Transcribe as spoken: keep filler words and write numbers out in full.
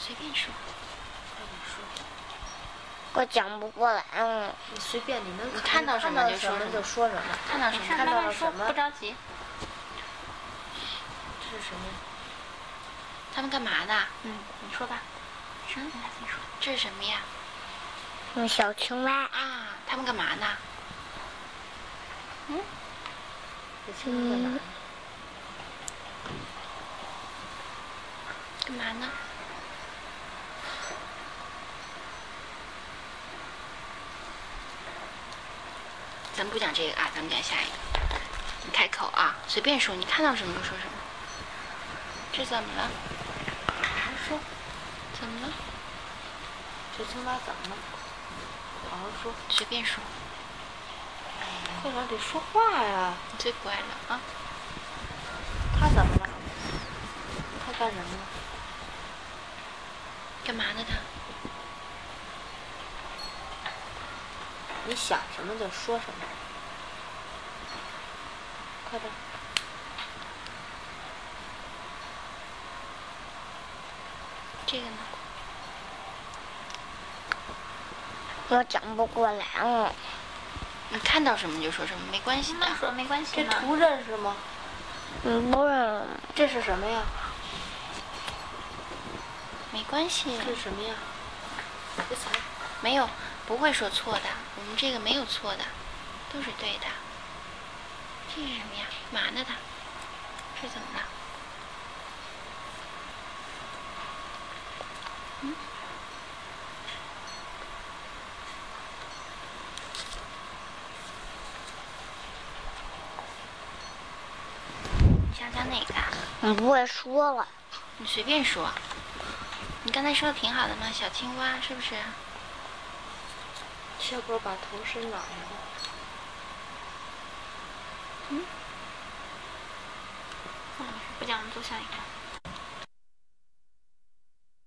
随便说。 快点说。 我讲不过来嗯。 你随便，你能你看到什么就说什么就说什么。 看到什么？ 看到了什么？ 不着急。 这是什么呀？ 他们干嘛的？嗯，你说吧。什么？你自己说。这是什么呀？ 嗯，小青蛙。 啊，他们干嘛呢？嗯？ 小青蛙干嘛呢？ 干嘛呢？咱们不讲这个啊，咱们讲下一个。你开口啊，随便说，你看到什么就说什么。这怎么了？ 好好说。 怎么了？ 这青蛙怎么了？好好说。 随便说。 快点，得说话呀！ 你最乖了啊。 他怎么了？他干什么了？ 干嘛呢他？ 你想什么就说什么。快点。 这个呢？ 我讲不过来嗯。 你看到什么就说什么，没关系的。 说没关系这图认识吗？ 嗯，不认识。 这是什么呀？ 没关系。 这是什么呀？别踩。 没有，不会说错的。我们这个没有错的，都是对的。这是什么呀？嘛呢他？这怎么了？嗯？你想讲哪个？ 你不会说了。 你随便说。你刚才说的挺好的嘛，小青蛙是不是？ 小狗把头伸哪儿去了？ 嗯？ 嗯，不讲了，走下一个。